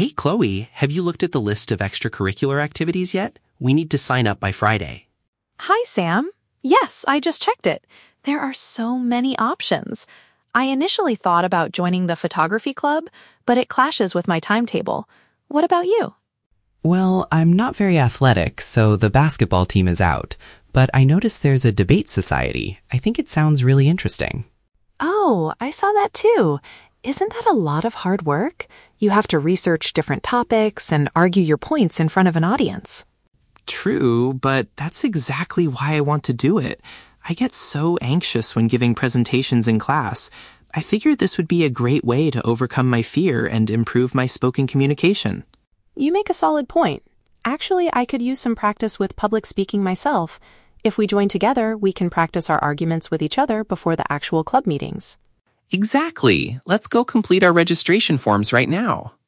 Hey, Chloe, have you looked at the list of extracurricular activities yet? We need to sign up by Friday. Hi, Sam. Yes, I just checked it. There are so many options. I initially thought about joining the photography club, but it clashes with my timetable. What about you? Well, I'm not very athletic, so the basketball team is out. But I noticed there's a debate society. I think it sounds really interesting. Oh, I saw that too. Isn't that a lot of hard work? You have to research different topics and argue your points in front of an audience. True, but that's exactly why I want to do it. I get so anxious when giving presentations in class. I figured this would be a great way to overcome my fear and improve my spoken communication. You make a solid point. Actually, I could use some practice with public speaking myself. If we join together, we can practice our arguments with each other before the actual club meetings. Exactly. Let's go complete our registration forms right now.